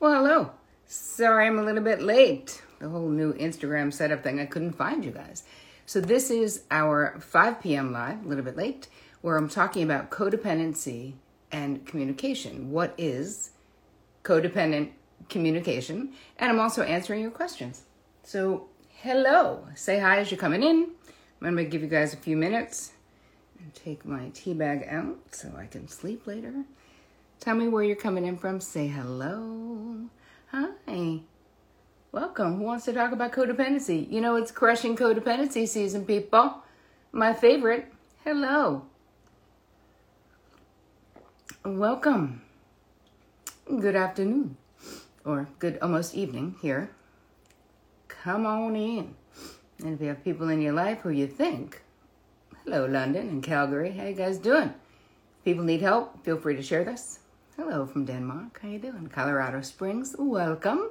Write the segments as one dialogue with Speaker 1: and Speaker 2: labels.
Speaker 1: Well, hello. Sorry I'm a little bit late. The whole new Instagram setup thing, I couldn't find you guys. So this is our 5 p.m. live, a little bit late, where I'm talking about codependency and communication. What is codependent communication? And I'm also answering your questions. So hello. Say hi as you're coming in. I'm going to give you guys a few minutes and take my tea bag out so I can sleep later. Tell me where you're coming in from. Say hello. Hi. Welcome. Who wants to talk about codependency? You know, it's crushing codependency season, people. My favorite. Hello. Welcome. Good afternoon. Or good almost evening here. Come on in. And if you have people in your life who you think, hello, London and Calgary. How you guys doing? If people need help, feel free to share this. Hello from Denmark. How you doing? Colorado Springs. Welcome.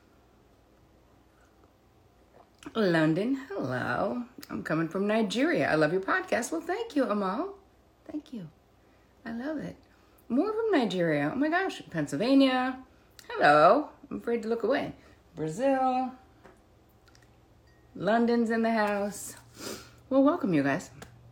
Speaker 1: London. Hello. I'm coming from Nigeria. I love your podcast. Well, thank you, Amal. Thank you. I love it. More from Nigeria. Oh my gosh. Pennsylvania. Hello. I'm afraid to look away. Brazil. London's in the house. Well, welcome, you guys.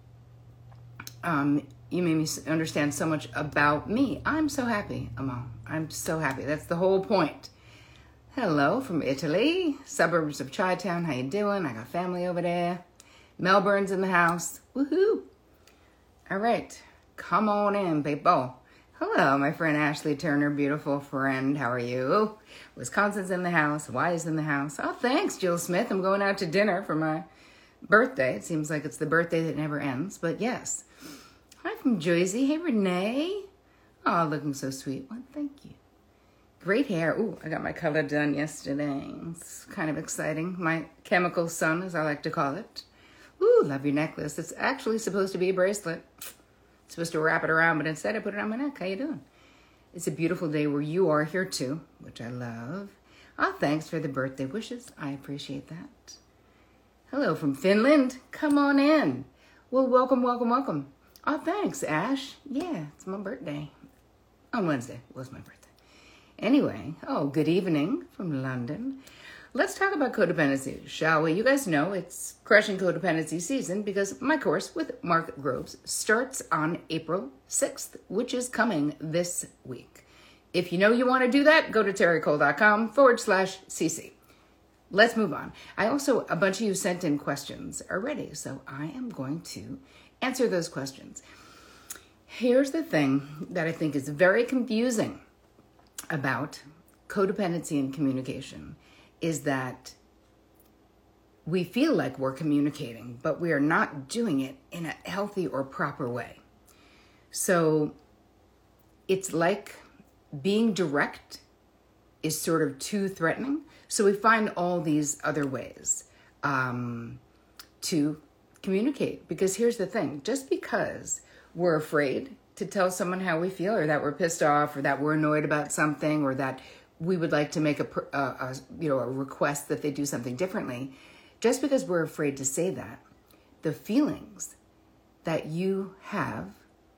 Speaker 1: You made me understand so much about me. I'm so happy, Amal. I'm so happy. That's the whole point. Hello from Italy, suburbs of Chi-Town. How you doing? I got family over there. Melbourne's in the house. Woohoo! All right, come on in, people. Hello, my friend Ashley Turner, beautiful friend. How are you? Wisconsin's in the house. Hawaii's in the house. Oh, thanks, Jill Smith. I'm going out to dinner for my birthday. It seems like it's the birthday that never ends, but yes. Hi from Jersey. Hey, Renee. Oh, looking so sweet. Well, thank you. Great hair. Ooh, I got my color done yesterday. It's kind of exciting. My chemical sun, as I like to call it. Ooh, love your necklace. It's actually supposed to be a bracelet. It's supposed to wrap it around, but instead I put it on my neck. How you doing? It's a beautiful day where you are here too, which I love. Oh, thanks for the birthday wishes. I appreciate that. Hello from Finland. Come on in. Well, welcome, welcome, welcome. Oh, thanks, Ash. Yeah, it's my birthday. On Wednesday was my birthday. Anyway, good evening from London. Let's talk about codependency, shall we? You guys know it's crushing codependency season because my course with Mark Groves starts on April 6th, which is coming this week. If you know you want to do that, go to terrycole.com/cc. Let's move on. A bunch of you sent in questions already, so I am going to answer those questions. Here's the thing that I think is very confusing about codependency and communication is that we feel like we're communicating, but we are not doing it in a healthy or proper way. So it's like being direct is sort of too threatening. So we find all these other ways to communicate. Because here's the thing, just because we're afraid to tell someone how we feel or that we're pissed off or that we're annoyed about something or that we would like to make a request that they do something differently, just because we're afraid to say that, the feelings that you have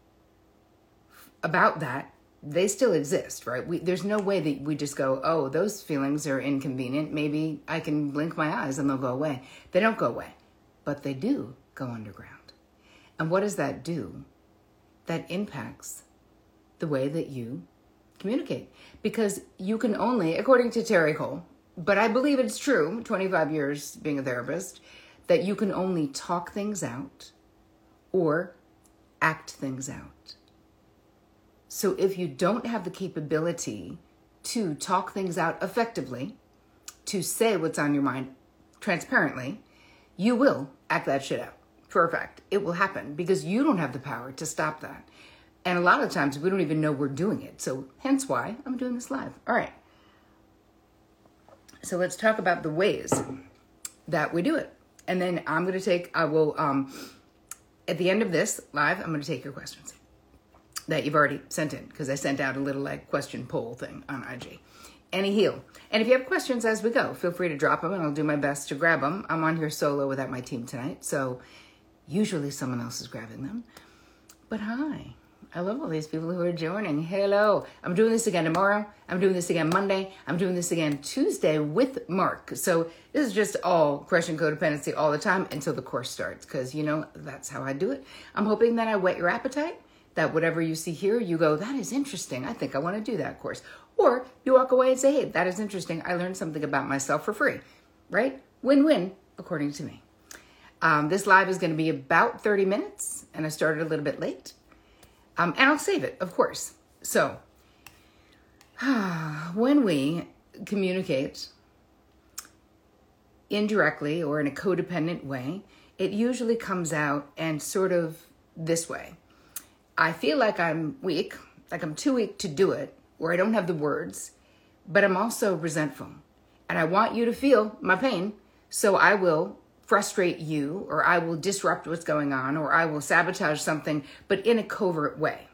Speaker 1: about that, they still exist, right? There's no way that we just go, oh, those feelings are inconvenient. Maybe I can blink my eyes and they'll go away. They don't go away, but they do go underground. And what does that do? That impacts the way that you communicate. Because you can only, according to Terry Cole, but I believe it's true, 25 years being a therapist, that you can only talk things out or act things out. So if you don't have the capability to talk things out effectively, to say what's on your mind transparently, you will act that shit out. For a fact, it will happen because you don't have the power to stop that. And a lot of times we don't even know we're doing it. So hence why I'm doing this live. All right. So let's talk about the ways that we do it. And then at the end of this live, I'm going to take your questions that you've already sent in because I sent out a little question poll thing on IG. Any heal. And if you have questions as we go, feel free to drop them and I'll do my best to grab them. I'm on here solo without my team tonight. So usually someone else is grabbing them. But hi. I love all these people who are joining. Hello. I'm doing this again tomorrow. I'm doing this again Monday. I'm doing this again Tuesday with Mark. So this is just all crushing codependency all the time until the course starts, because, that's how I do it. I'm hoping that I whet your appetite, that whatever you see here, you go, that is interesting. I think I want to do that course. Or you walk away and say, hey, that is interesting. I learned something about myself for free, right? Win-win, according to me. This live is going to be about 30 minutes, and I started a little bit late. And I'll save it, of course. So, when we communicate indirectly or in a codependent way, it usually comes out and sort of this way. I feel like I'm weak, like I'm too weak to do it, or I don't have the words, but I'm also resentful. And I want you to feel my pain, so I will frustrate you, or I will disrupt what's going on, or I will sabotage something, but in a covert way.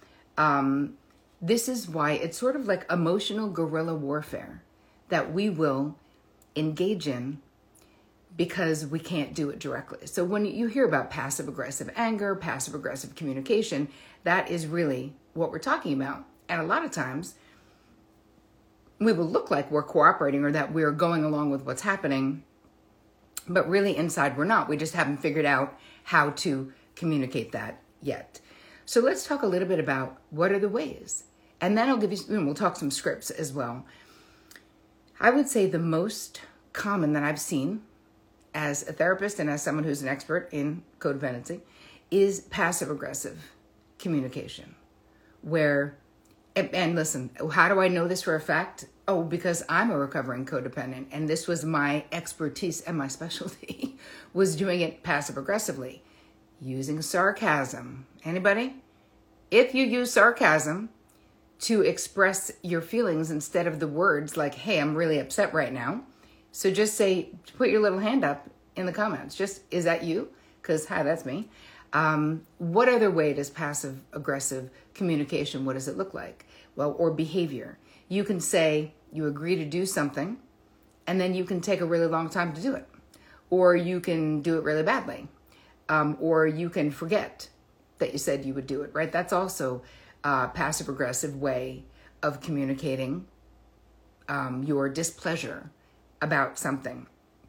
Speaker 1: This is why it's sort of like emotional guerrilla warfare that we will engage in because we can't do it directly. So when you hear about passive aggressive anger, passive aggressive communication, that is really what we're talking about. And a lot of times we will look like we're cooperating or that we're going along with what's happening, but really inside we're not. We just haven't figured out how to communicate that yet. So let's talk a little bit about what are the ways. And then I'll give you, we'll talk some scripts as well. I would say the most common that I've seen as a therapist and as someone who's an expert in codependency is passive aggressive communication. Where, and listen, how do I know this for a fact? Oh, because I'm a recovering codependent, and this was my expertise and my specialty was doing it passive aggressively, using sarcasm. Anybody? If you use sarcasm to express your feelings instead of the words like, hey, I'm really upset right now. So just say, put your little hand up in the comments. Just, is that you? Because, hi, that's me. What other way does passive aggressive communication, what does it look like? Well, or behavior. You can say you agree to do something, and then you can take a really long time to do it. Or you can do it really badly. Or you can forget that you said you would do it, right? That's also a passive-aggressive way of communicating your displeasure about something.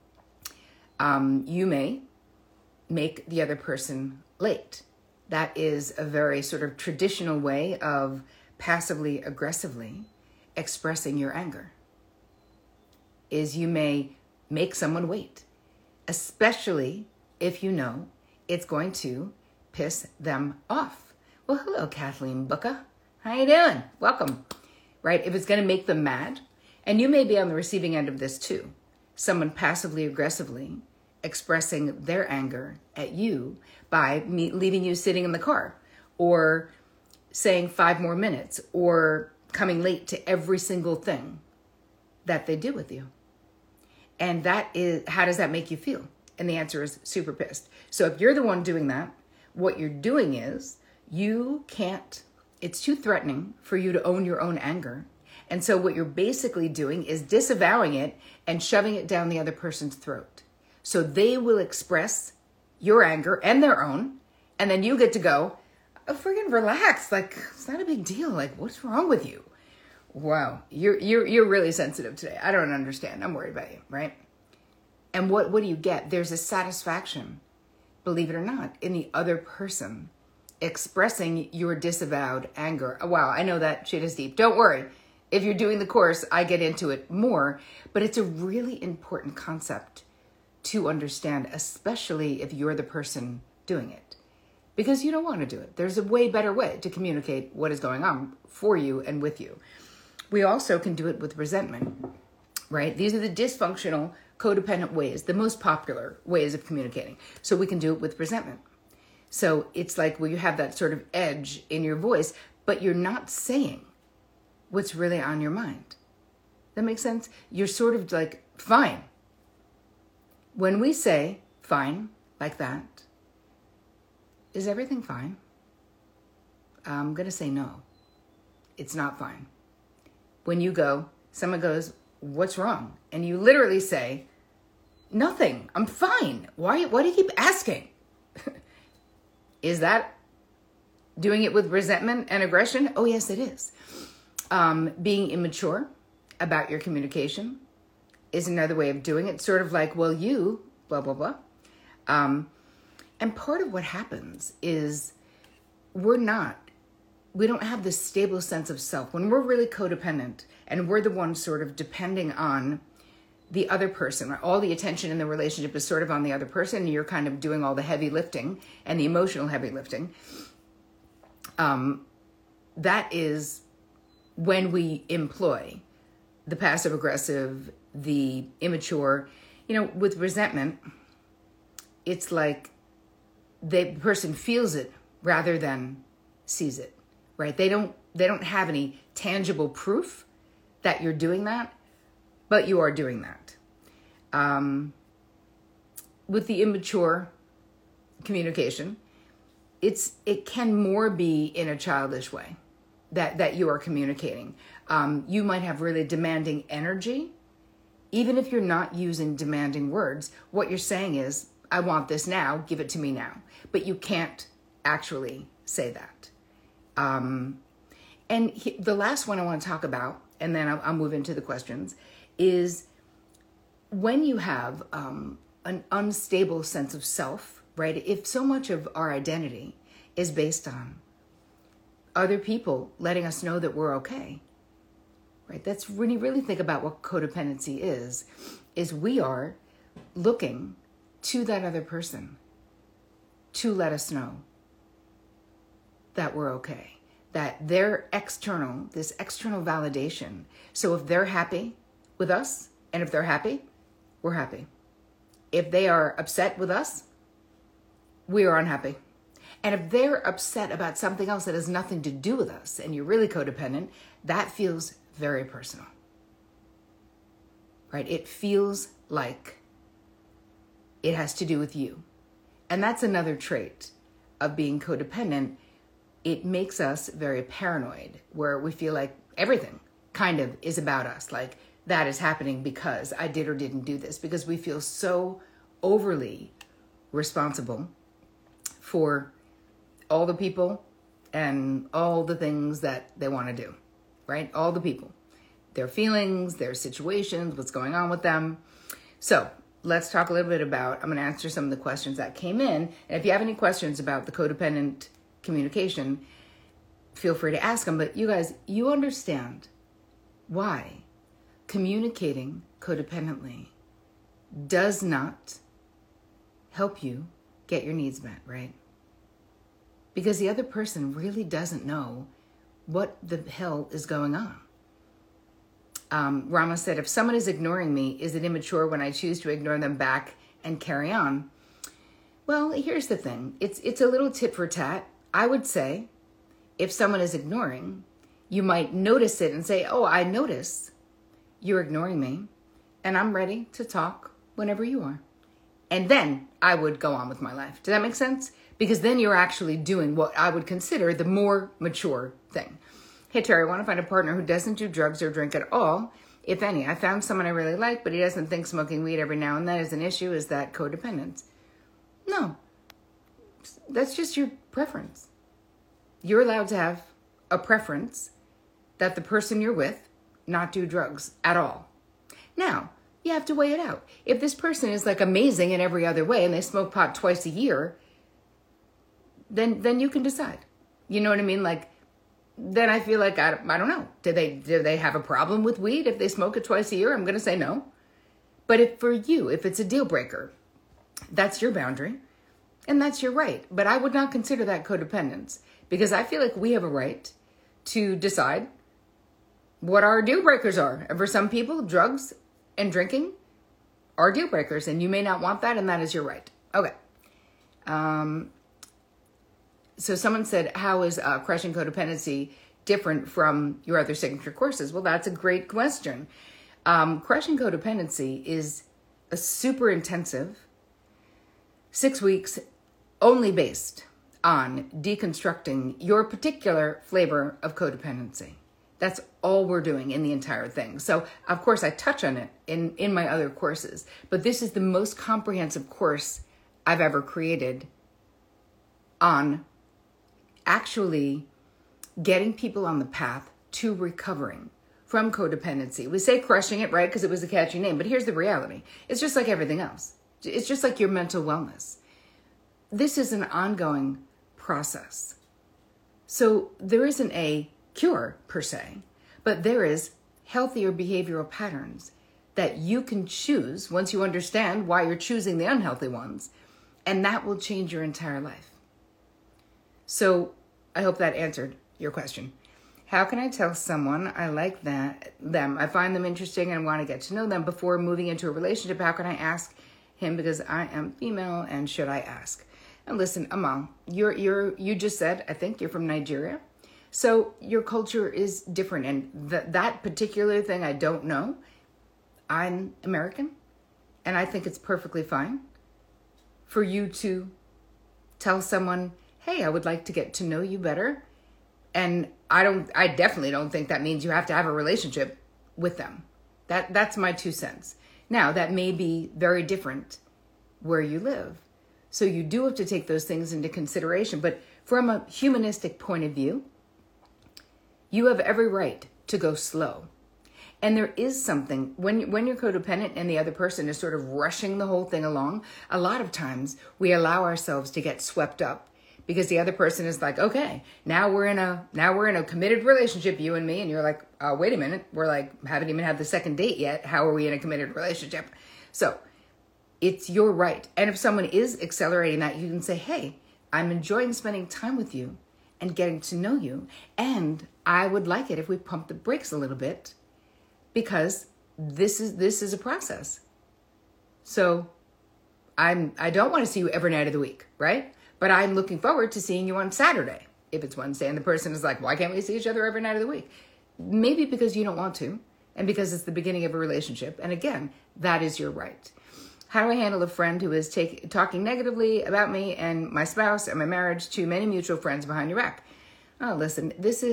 Speaker 1: You may make the other person late. That is a very sort of traditional way of passively aggressively expressing your anger, is you may make someone wait, especially if you know it's going to piss them off. Well, hello, Kathleen Booker. How you doing? Welcome. Right? If it's going to make them mad, and you may be on the receiving end of this too, someone passively aggressively expressing their anger at you by leaving you sitting in the car, or saying 5 more minutes, or coming late to every single thing that they do with you. And that is, how does that make you feel? And the answer is super pissed. So if you're the one doing that, what you're doing is you can't, it's too threatening for you to own your own anger. And so what you're basically doing is disavowing it and shoving it down the other person's throat. So they will express your anger and their own, and then you get to go, oh, friggin' relax. Like, it's not a big deal. Like, what's wrong with you? Wow, you're really sensitive today. I don't understand. I'm worried about you, right? And what do you get? There's a satisfaction, believe it or not, in the other person expressing your disavowed anger. Wow, I know that shit is deep. Don't worry. If you're doing the course, I get into it more, but it's a really important concept to understand, especially if you're the person doing it, because you don't want to do it. There's a way better way to communicate what is going on for you and with you. We also can do it with resentment, right? These are the dysfunctional, codependent ways, the most popular ways of communicating. So we can do it with resentment. So it's like where you have that sort of edge in your voice, but you're not saying what's really on your mind. That makes sense? You're sort of like, fine. When we say fine, like that, is everything fine? I'm going to say no. It's not fine. When you go, someone goes, what's wrong? And you literally say, nothing, I'm fine. Why do you keep asking? Is that Doing it with resentment and aggression? Oh, yes, it is. Being immature about your communication is another way of doing it. Sort of like, well, you, blah, blah, blah. And part of what happens is we don't have this stable sense of self. When we're really codependent and we're the ones sort of depending on the other person, right? All the attention in the relationship is sort of on the other person, and you're kind of doing all the heavy lifting and the emotional heavy lifting. That is when we employ the passive aggressive, the immature. With resentment, it's like the person feels it rather than sees it, right? They don't have any tangible proof that you're doing that, but you are doing that. With the immature communication, it can more be in a childish way that you are communicating. You might have really demanding energy. Even if you're not using demanding words, what you're saying is, I want this now, give it to me now. But you can't actually say that. The last one I want to talk about, and then I'll move into the questions, is when you have an unstable sense of self, right? If so much of our identity is based on other people letting us know that we're okay, right? That's when you really think about what codependency is we are looking to that other person to let us know that we're okay, that they're this external validation. So if they're happy with us, and if they're happy, we're happy. If they are upset with us, we are unhappy. And if they're upset about something else that has nothing to do with us, and you're really codependent, that feels very personal, right? It feels like it has to do with you. And that's another trait of being codependent. It makes us very paranoid, where we feel like everything kind of is about us. Like, that is happening because I did or didn't do this, because we feel so overly responsible for all the people and all the things that they want to do, right? All the people, their feelings, their situations, what's going on with them. So let's talk a little bit about, I'm going to answer some of the questions that came in. And if you have any questions about the codependent communication, feel free to ask them. But you guys, you understand why communicating codependently does not help you get your needs met, right? Because the other person really doesn't know what the hell is going on. Rama said, if someone is ignoring me, is it immature when I choose to ignore them back and carry on? Well, here's the thing. It's a little tit for tat. I would say if someone is ignoring, you might notice it and say, oh, I notice you're ignoring me, and I'm ready to talk whenever you are. And then I would go on with my life. Does that make sense? Because then you're actually doing what I would consider the more mature thing. Hey, Terry, I want to find a partner who doesn't do drugs or drink at all, if any. I found someone I really like, but he doesn't think smoking weed every now and then is an issue. Is that codependence? No. That's just your preference. You're allowed to have a preference that the person you're with not do drugs at all. Now, you have to weigh it out. If this person is like amazing in every other way and they smoke pot twice a year, then you can decide. You know what I mean? Like, then I feel like, I don't know. Do they have a problem with weed if they smoke it twice a year? I'm going to say no. But if it's a deal breaker, that's your boundary and that's your right. But I would not consider that codependence, because I feel like we have a right to decide what our deal breakers are. And for some people, drugs and drinking are deal breakers, and you may not want that, and that is your right. Okay. So someone said, how is Crushing Codependency different from your other signature courses? Well, that's a great question. Crushing Codependency is a super intensive 6 weeks only based on deconstructing your particular flavor of codependency. That's all we're doing in the entire thing. So, of course, I touch on it in my other courses, but this is the most comprehensive course I've ever created on actually getting people on the path to recovering from codependency. We say crushing it, right? Because it was a catchy name. But here's the reality. It's just like everything else. It's just like your mental wellness. This is an ongoing process. So there isn't a cure per se, but there is healthier behavioral patterns that you can choose once you understand why you're choosing the unhealthy ones. And that will change your entire life. So I hope that answered your question. How can I tell someone I like them, I find them interesting and want to get to know them before moving into a relationship? How can I ask him because I am female, and should I ask? And listen, Amal, you just said, I think you're from Nigeria. So your culture is different, and that particular thing I don't know. I'm American, and I think it's perfectly fine for you to tell someone, hey, I would like to get to know you better. And I definitely don't think that means you have to have a relationship with them. That's my 2 cents. Now, that may be very different where you live. So you do have to take those things into consideration. But from a humanistic point of view, you have every right to go slow. And there is something, when you're codependent and the other person is sort of rushing the whole thing along, a lot of times we allow ourselves to get swept up because the other person is like, okay, now we're in a committed relationship, you and me. And you're like, wait a minute. We're like, haven't even had the second date yet. How are we in a committed relationship? So it's your right. And if someone is accelerating that, you can say, hey, I'm enjoying spending time with you and getting to know you. And I would like it if we pump the brakes a little bit because this is a process. So I don't want to see you every night of the week, right? But I'm looking forward to seeing you on Saturday. If it's Wednesday and the person is like, why can't we see each other every night of the week? Maybe because you don't want to and because it's the beginning of a relationship. And again, that is your right. How do I handle a friend who is talking negatively about me and my spouse and my marriage to many mutual friends behind your back? Oh, listen,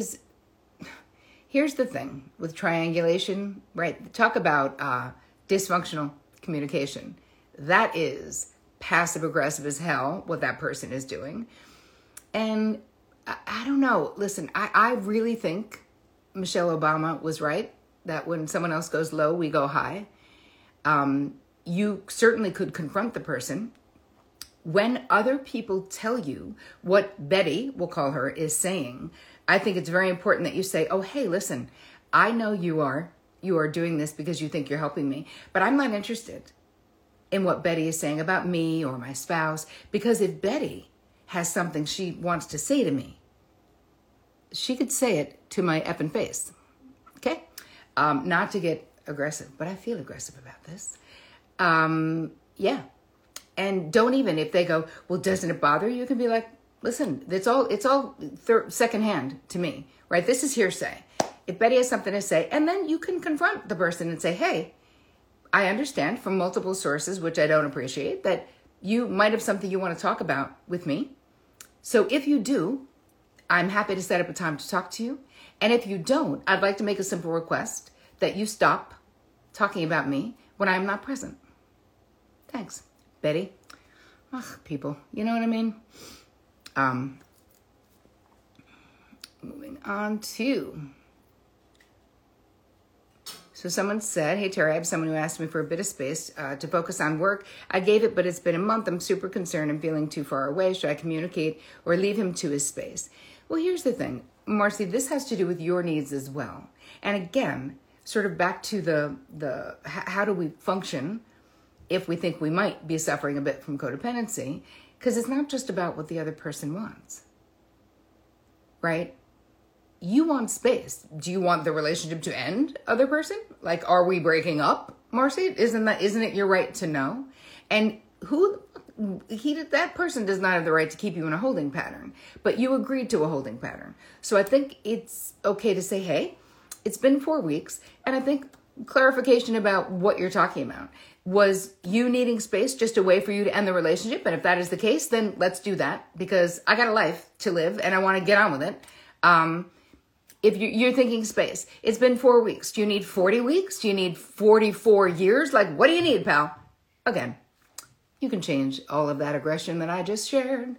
Speaker 1: here's the thing with triangulation, right? Talk about dysfunctional communication. That is passive aggressive as hell, what that person is doing. And I don't know. Listen, I really think Michelle Obama was right that when someone else goes low, we go high. You certainly could confront the person. When other people tell you what Betty, we'll call her, is saying, I think it's very important that you say, oh, hey, listen, I know you are doing this because you think you're helping me, but I'm not interested in what Betty is saying about me or my spouse, because if Betty has something she wants to say to me, she could say it to my effing face, okay? Not to get aggressive, but I feel aggressive about this. Yeah. And don't even, if they go, well, doesn't it bother you? You can be like, listen, it's all secondhand to me, right? This is hearsay. If Betty has something to say, and then you can confront the person and say, hey, I understand from multiple sources, which I don't appreciate, that you might have something you want to talk about with me. So if you do, I'm happy to set up a time to talk to you. And if you don't, I'd like to make a simple request that you stop talking about me when I'm not present. Thanks, Betty. Ugh, people, you know what I mean? Moving on to... So someone said, hey, Terry, I have someone who asked me for a bit of space to focus on work. I gave it, but it's been a month. I'm super concerned and feeling too far away. Should I communicate or leave him to his space? Well, here's the thing, Marcy, this has to do with your needs as well. And again, sort of back to the how do we function if we think we might be suffering a bit from codependency? Because it's not just about what the other person wants, right? You want space. Do you want the relationship to end, other person? Like, are we breaking up, Marcy? Isn't it your right to know? And that person does not have the right to keep you in a holding pattern, but you agreed to a holding pattern. So I think it's okay to say, hey, it's been 4 weeks. And I think clarification about what you're talking about. Was you needing space just a way for you to end the relationship? And if that is the case, then let's do that, because I got a life to live and I want to get on with it. If you're thinking space, it's been 4 weeks. Do you need 40 weeks? Do you need 44 years? Like, what do you need, pal? Again, you can change all of that aggression that I just shared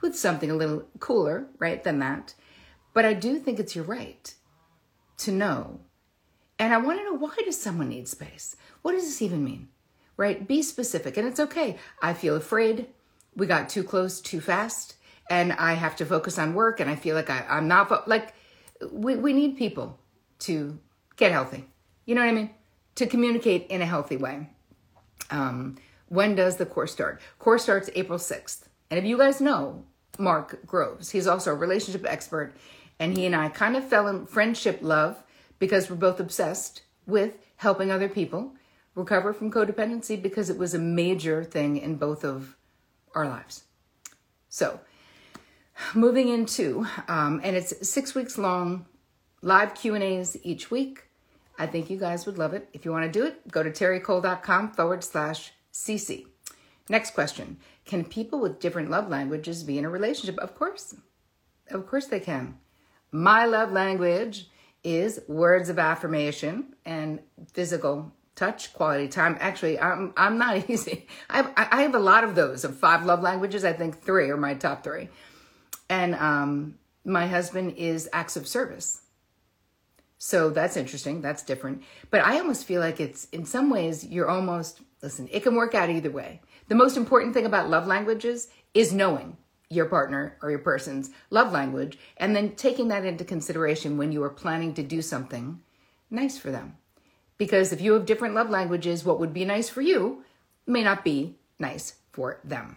Speaker 1: with something a little cooler, right, than that. But I do think it's your right to know. And I want to know, why does someone need space? What does this even mean, right? Be specific. And it's okay. I feel afraid. We got too close too fast. And I have to focus on work. And I feel like I'm not, we need people to get healthy. You know what I mean? To communicate in a healthy way. When does the course start? Course starts April 6th. And if you guys know Mark Groves, he's also a relationship expert. And he and I kind of fell in friendship love because we're both obsessed with helping other people recover from codependency, because it was a major thing in both of our lives. So moving into, and it's 6 weeks long, live Q&As each week. I think you guys would love it. If you want to do it, go to terrycole.com/CC. Next question. Can people with different love languages be in a relationship? Of course. Of course they can. My love language is words of affirmation and physical touch, quality time. Actually, I'm not easy. I have a lot of those. Of 5 love languages, I think 3 are my top 3. And my husband is acts of service. So that's interesting. That's different. But I almost feel like it's, in some ways, listen, it can work out either way. The most important thing about love languages is knowing your partner or your person's love language, and then taking that into consideration when you are planning to do something nice for them. Because if you have different love languages, what would be nice for you may not be nice for them.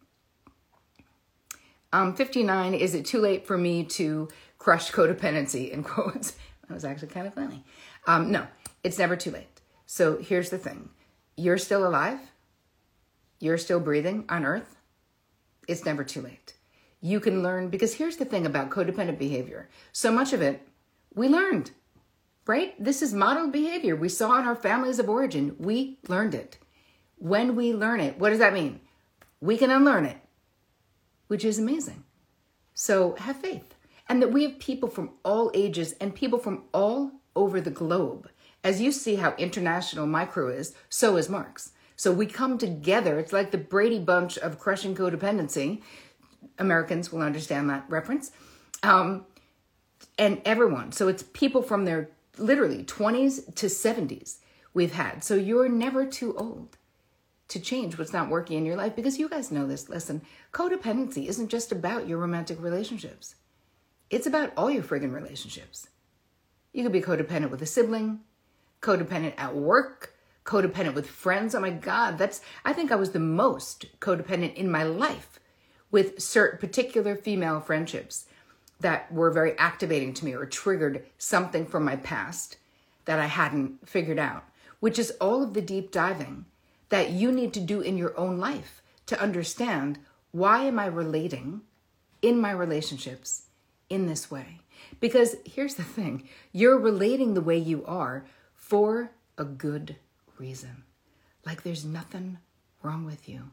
Speaker 1: 59, is it too late for me to crush codependency, in quotes? That was actually kind of funny. No, it's never too late. So here's the thing. You're still alive. You're still breathing on earth. It's never too late. You can learn, because here's the thing about codependent behavior. So much of it, we learned, right? This is modeled behavior. We saw in our families of origin. We learned it. When we learn it, what does that mean? We can unlearn it, which is amazing. So have faith. And that we have people from all ages and people from all over the globe. As you see how international Micro is, so is Mark's. So we come together. It's like the Brady Bunch of crushing codependency. Americans will understand that reference. And everyone. So it's people from their literally 20s to 70s we've had. So you're never too old to change what's not working in your life, because you guys know this. Listen, codependency isn't just about your romantic relationships. It's about all your friggin' relationships. You could be codependent with a sibling, codependent at work, codependent with friends. Oh my God, I think I was the most codependent in my life with certain particular female friendships that were very activating to me or triggered something from my past that I hadn't figured out, which is all of the deep diving that you need to do in your own life to understand, why am I relating in my relationships in this way? Because here's the thing, you're relating the way you are for a good reason. Like there's nothing wrong with you.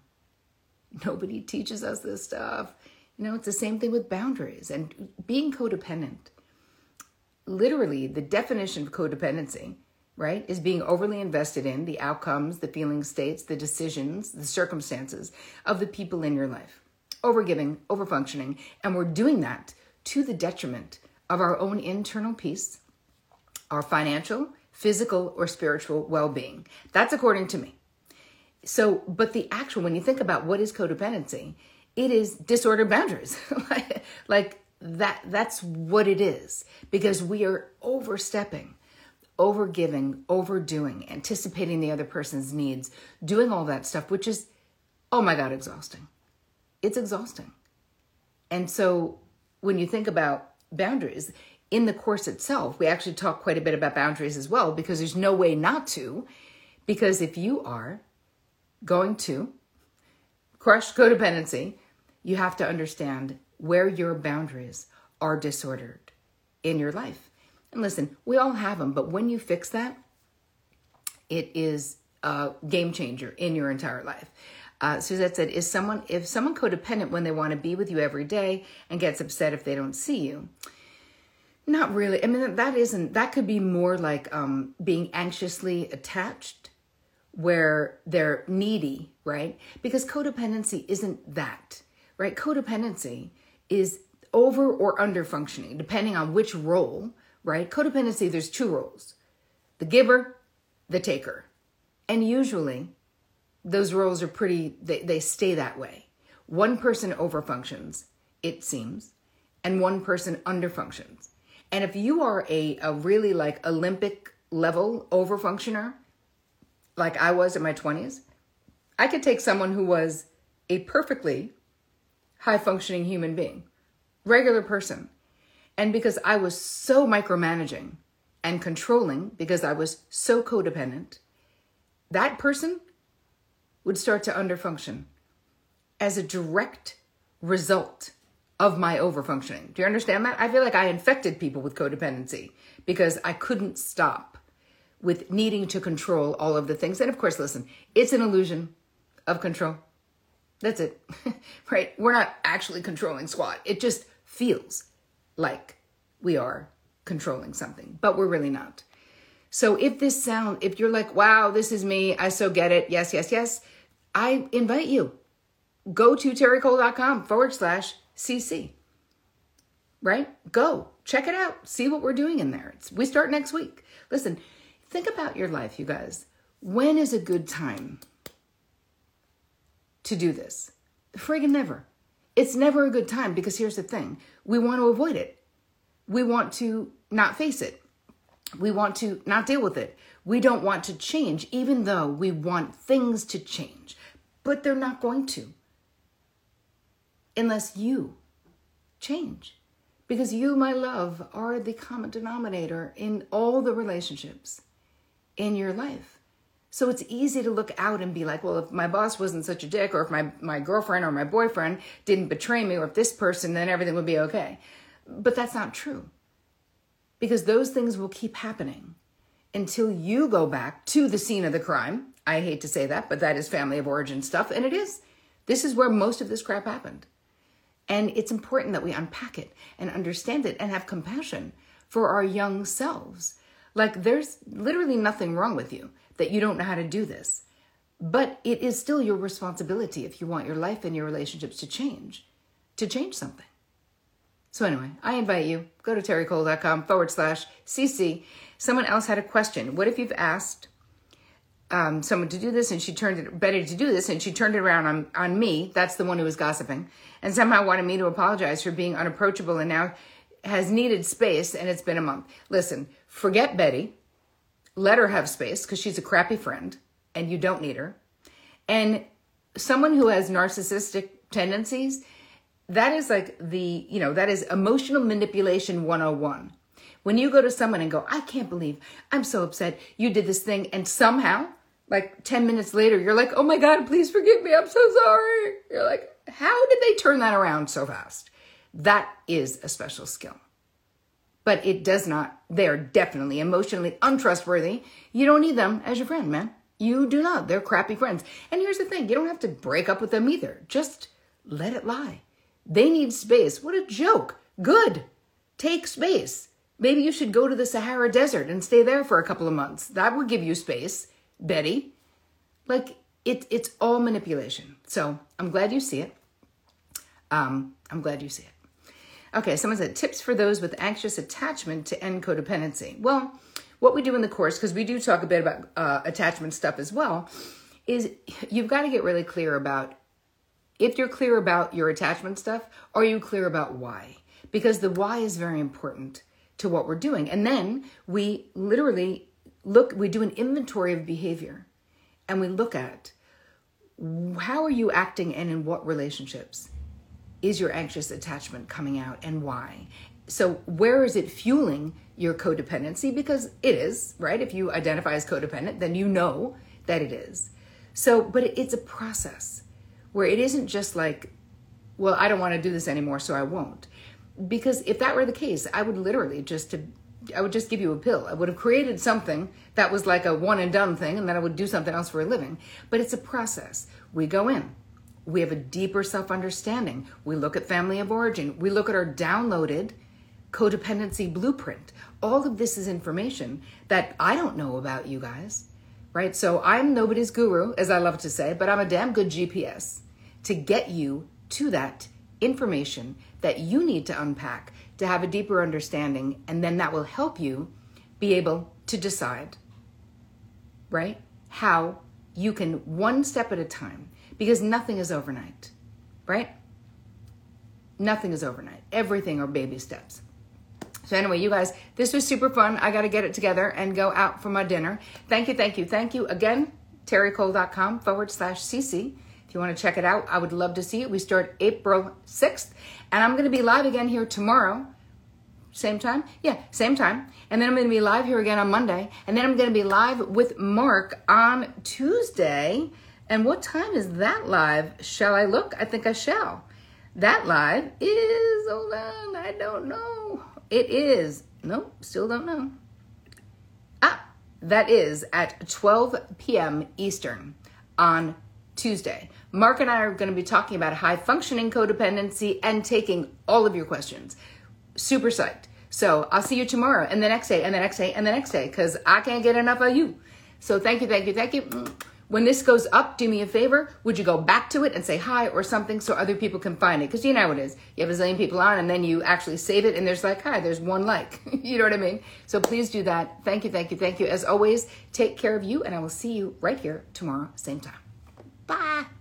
Speaker 1: Nobody teaches us this stuff. You know, it's the same thing with boundaries and being codependent. Literally, the definition of codependency, right, is being overly invested in the outcomes, the feeling states, the decisions, the circumstances of the people in your life. Overgiving, overfunctioning, and we're doing that to the detriment of our own internal peace, our financial, physical, or spiritual well-being. That's according to me. So, but the actual, when you think about what is codependency, it is disordered boundaries. like that's what it is, because we are overstepping, overgiving, overdoing, anticipating the other person's needs, doing all that stuff, which is, oh my God, exhausting. It's exhausting. And so when you think about boundaries, in the course itself, we actually talk quite a bit about boundaries as well, because there's no way not to, because if you are going to crush codependency, you have to understand where your boundaries are disordered in your life. And listen, we all have them, but when you fix that, it is a game changer in your entire life. Suzette said, if someone codependent when they want to be with you every day and gets upset if they don't see you? Not really. I mean, that could be more like being anxiously attached, where they're needy, right? Because codependency isn't that, right? Codependency is over or under functioning, depending on which role, right? Codependency, there's two roles, the giver, the taker. And usually those roles are they stay that way. One person overfunctions, it seems, and one person underfunctions. And if you are a really like Olympic level overfunctioner, like I was in my 20s, I could take someone who was a perfectly high functioning human being, regular person. And because I was so micromanaging and controlling, because I was so codependent, that person would start to underfunction as a direct result of my overfunctioning. Do you understand that? I feel like I infected people with codependency because I couldn't stop with needing to control all of the things. And of course, listen, it's an illusion of control. That's it, right? We're not actually controlling squat. It just feels like we are controlling something, but we're really not. So if you're like, wow, this is me, I so get it. Yes, yes, yes. I invite you, go to terrycole.com/CC, right? Go check it out. See what we're doing in there. We start next week. Listen, think about your life, you guys. When is a good time to do this? Friggin' never. It's never a good time because here's the thing. We want to avoid it. We want to not face it. We want to not deal with it. We don't want to change, even though we want things to change. But they're not going to. Unless you change. Because you, my love, are the common denominator in all the relationships in your life. So it's easy to look out and be like, well, if my boss wasn't such a dick, or if my girlfriend or my boyfriend didn't betray me, or if this person, then everything would be okay. But that's not true. Because those things will keep happening until you go back to the scene of the crime. I hate to say that, but that is family of origin stuff. And it is. This is where most of this crap happened. And it's important that we unpack it and understand it and have compassion for our young selves. Like there's literally nothing wrong with you that you don't know how to do this. But it is still your responsibility if you want your life and your relationships to change something. So anyway, I invite you, go to terrycole.com/CC. Someone else had a question. What if you've asked someone to do this and Betty to do this and she turned it around on me, that's the one who was gossiping, and somehow wanted me to apologize for being unapproachable and now has needed space and it's been a month. Listen, forget Betty. Let her have space because she's a crappy friend and you don't need her. And someone who has narcissistic tendencies, that is like that is emotional manipulation 101. When you go to someone and go, I can't believe I'm so upset you did this thing. And somehow, like 10 minutes later, you're like, oh my God, please forgive me. I'm so sorry. You're like, how did they turn that around so fast? That is a special skill. But it does not, they are definitely emotionally untrustworthy. You don't need them as your friend, man. You do not. They're crappy friends. And here's the thing. You don't have to break up with them either. Just let it lie. They need space. What a joke. Good. Take space. Maybe you should go to the Sahara Desert and stay there for a couple of months. That would give you space, Betty. Like, it's all manipulation. So I'm glad you see it. I'm glad you see it. Okay, someone said, tips for those with anxious attachment to end codependency. Well, what we do in the course, because we do talk a bit about attachment stuff as well, is you've got to get really clear about, if you're clear about your attachment stuff, are you clear about why? Because the why is very important to what we're doing. And then we literally we do an inventory of behavior and we look at how are you acting and in what relationships is your anxious attachment coming out and why? So where is it fueling your codependency? Because it is, right? If you identify as codependent, then you know that it is. So, but it's a process where it isn't just like, well, I don't want to do this anymore, so I won't. Because if that were the case, I would literally I would just give you a pill. I would have created something that was like a one and done thing, and then I would do something else for a living. But it's a process. We go in. We have a deeper self-understanding. We look at family of origin. We look at our downloaded codependency blueprint. All of this is information that I don't know about you guys, right? So I'm nobody's guru, as I love to say, but I'm a damn good GPS to get you to that information that you need to unpack to have a deeper understanding, and then that will help you be able to decide, right, how you can, one step at a time, because nothing is overnight, right? Nothing is overnight. Everything are baby steps. So anyway, you guys, this was super fun. I got to get it together and go out for my dinner. Thank you, thank you, thank you. Again, terrycole.com/cc. If you want to check it out, I would love to see it. We start April 6th, and I'm going to be live again here tomorrow. Same time? Yeah, same time. And then I'm going to be live here again on Monday. And then I'm going to be live with Mark on Tuesday. And what time is that live? Shall I look? I think I shall. That live is, hold on, I don't know. It is, nope, still don't know. That is at 12 p.m. Eastern on Tuesday. Mark and I are going to be talking about high functioning codependency and taking all of your questions. Super psyched. So I'll see you tomorrow and the next day and the next day and the next day, because I can't get enough of you. So thank you, thank you, thank you. When this goes up, do me a favor. Would you go back to it and say hi or something so other people can find it? Because you know how it is. You have a zillion people on and then you actually save it and there's like, hi, there's one like. You know what I mean? So please do that. Thank you, thank you, thank you. As always, take care of you, and I will see you right here tomorrow, same time. Bye.